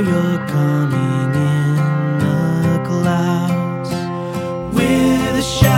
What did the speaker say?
you're coming in the clouds with a shadow.